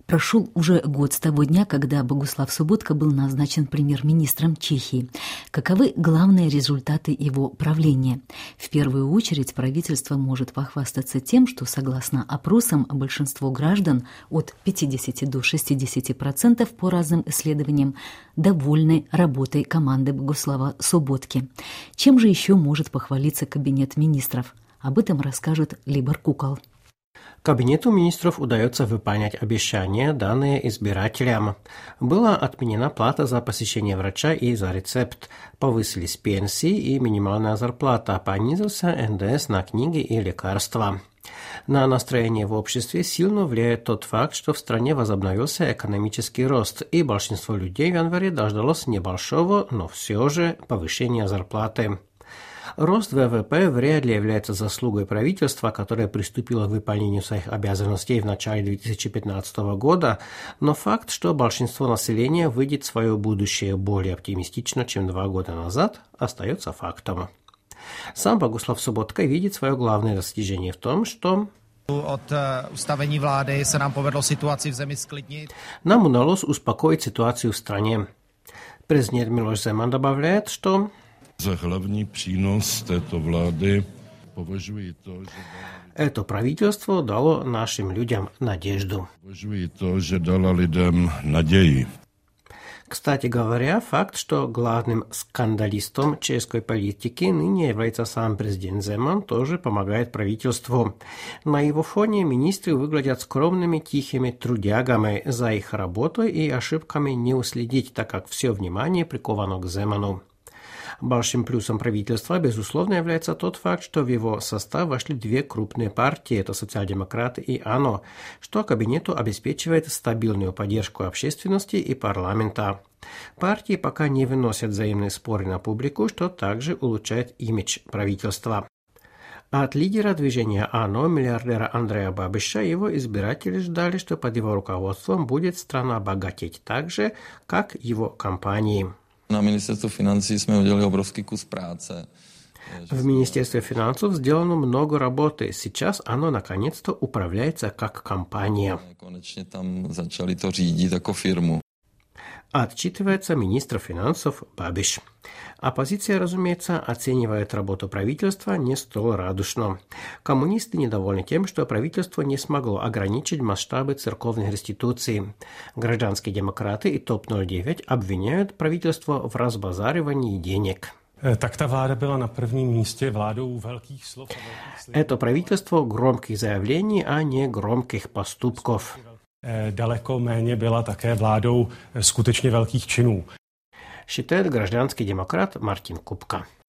Прошел уже год с того дня, когда Богуслав Соботка был назначен премьер-министром Чехии. Каковы главные результаты его правления? В первую очередь правительство может похвастаться тем, что, согласно опросам, большинство граждан от 50 до 60% по разным исследованиям довольны работой команды Богуслава Соботки. Чем же еще может похвалиться кабинет министров? Об этом расскажет Либор Кукол. Кабинету министров удается выполнять обещания, данные избирателям. Была отменена плата за посещение врача и за рецепт. Повысились пенсии и минимальная зарплата. Понизился НДС на книги и лекарства. На настроение в обществе сильно влияет тот факт, что в стране возобновился экономический рост, и большинство людей в январе дождалось небольшого, но все же повышения зарплаты. Рост ВВП вряд ли является заслугой правительства, которое приступило к выполнению своих обязанностей в начале 2015 года, но факт, что большинство населения видит свое будущее более оптимистично, чем 2 года назад, остается фактом. Сам Богуslav Sobotka видит свое главное достижение в том, что Od ustavení vlády se nám povedlo situaci v zemi sklidnit. Нам удалось успокоить ситуацию в стране. Президент Miloš Zeman добавляет, что za hlavní přínos této vlády považuji to, že это правительство дало нашим людям надежду. Považuji to, že dala lidem naději. Кстати говоря, факт, что главным скандалистом чешской политики ныне является сам президент Земан, тоже помогает правительству. На его фоне министры выглядят скромными, тихими трудягами. За их работой и ошибками не уследить, так как все внимание приковано к Земану. Большим плюсом правительства, безусловно, является тот факт, что в его состав вошли 2 крупные партии, это социал-демократы и АНО, что кабинету обеспечивает стабильную поддержку общественности и парламента. Партии пока не выносят взаимные споры на публику, что также улучшает имидж правительства. От лидера движения АНО, миллиардера Андрея Бабиша, его избиратели ждали, что под его руководством будет страна богатеть так же, как его компании. На Ministerstvu financí jsme udělali obrovský kus práce. В Министерстве финансов сделано много работы. Сейчас оно наконец-то управляется как компания. Konečně tam začali to řídit jako firmu. Отчитывается министр финансов Бабиш. Оппозиция, разумеется, оценивает работу правительства не столь радушно. Коммунисты недовольны тем, что правительство не смогло ограничить масштабы церковных реституций. Гражданские демократы и ТОП-09 обвиняют правительство в разбазаривании денег. Tak ta vláda byla na prvním místě vládou velkých slov. Это правительство громких заявлений, а не громких поступков. Daleko méně byla také vládou skutečně velkých činů. Считает гражданский демократ Мартин Купка.